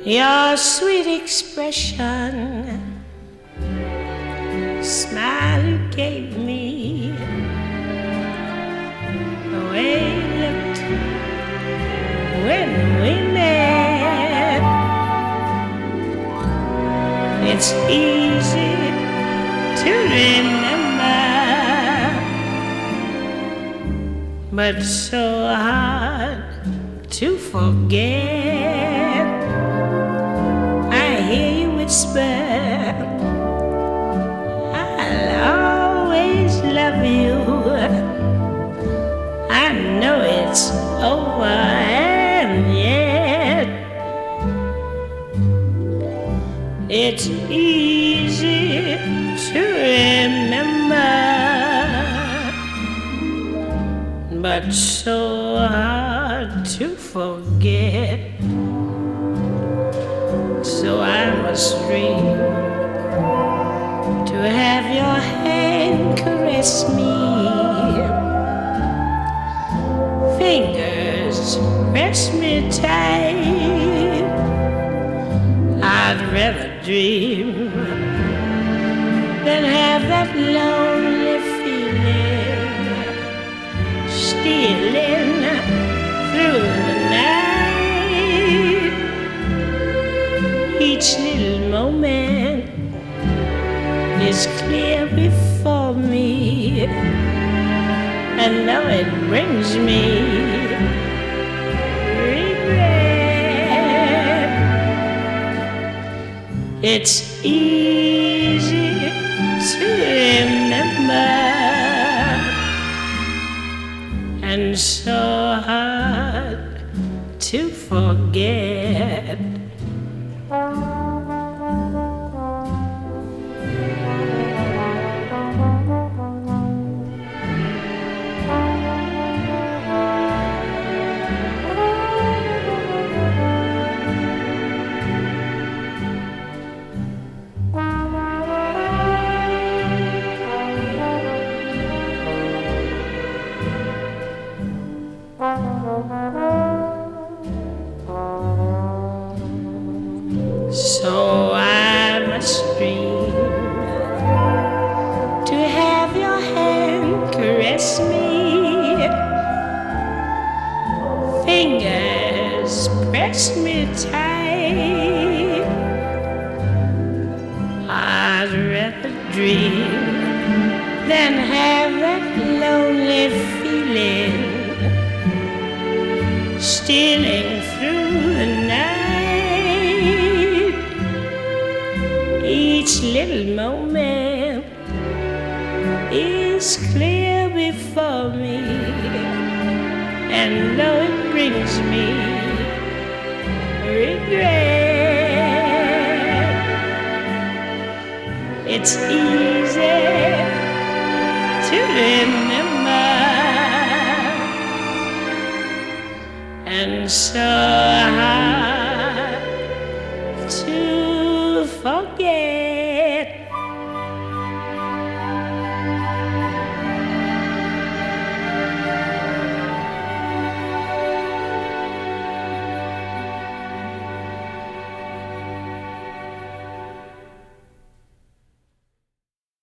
Your sweet expression, smile you gave me, the way you looked when we met. It's easy to remember, but so hard to forget. I hear you whisper, I'll always love you. I know it's over, and yet it's easy to remember, but so hard to forget. So I must dream to have your hand caress me, fingers press me tight. I'd rather dream than have that lonely feeling stealing through the night. Each little moment is clear before me, and though it brings me regret, it's easy to remember, and so hard to forget. So I must dream to have your hand caress me, fingers press me tight. I'd rather dream than have that lonely feeling stealing through the night. Each little moment is clear before me, and though it brings me regret, it's easy to remember, and so